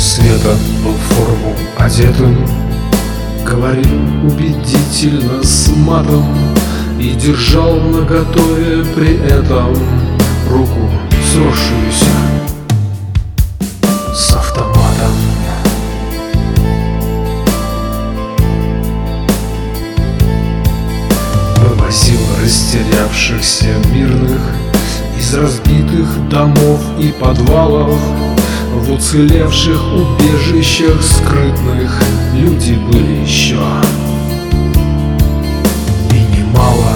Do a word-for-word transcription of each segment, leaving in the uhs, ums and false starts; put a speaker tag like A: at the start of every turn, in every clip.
A: света был в форму одетым, говорил убедительно с матом и держал наготове при этом руку сросшуюся с автоматом. Вывозил растерявшихся мирных из разбитых домов и подвалов. В уцелевших убежищах скрытных люди были еще, и немало.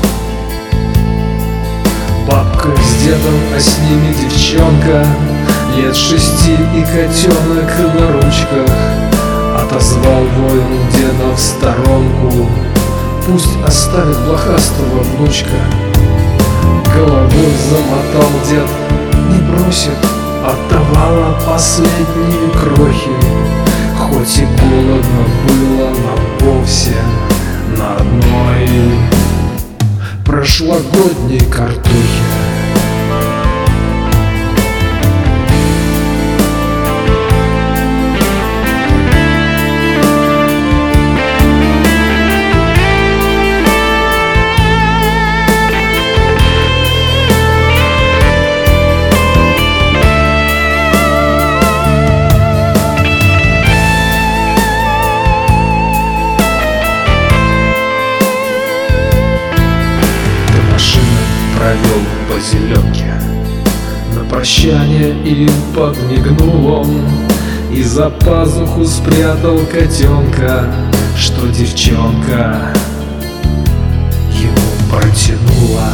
A: Бабка с дедом, а с ними девчонка лет шести и котенок на ручках. Отозвал воин деда в сторонку, пусть оставит блохастого внучка. Головой замотал дед, не бросит, отдавала последние крохи. Хоть и голодно было на вовсе на одной прошлогодней картохе. Провел по зеленке на прощание им подмигнул он и за пазуху спрятал котенка, что девчонка ему протянула.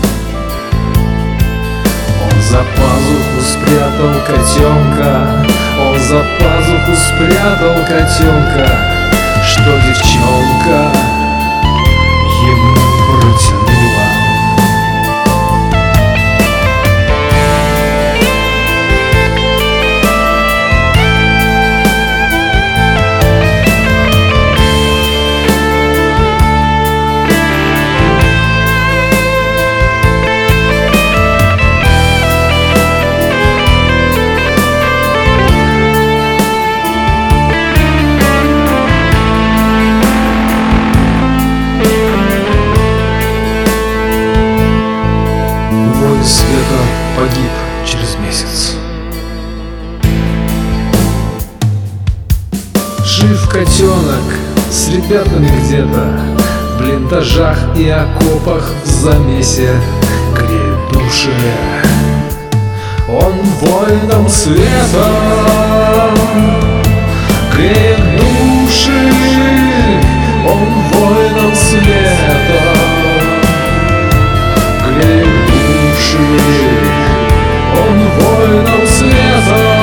A: Он за пазуху спрятал котенка, он за пазуху спрятал котенка, что девчонка ему протянула. Света погиб через месяц. Жив котенок с ребятами где-то в блиндажах и окопах в замесе греет души. Он воином света греет души, он воином света греет души, он воином света.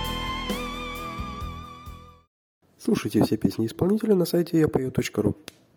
B: Слушайте все песни исполнителя на сайте я пою точка ру.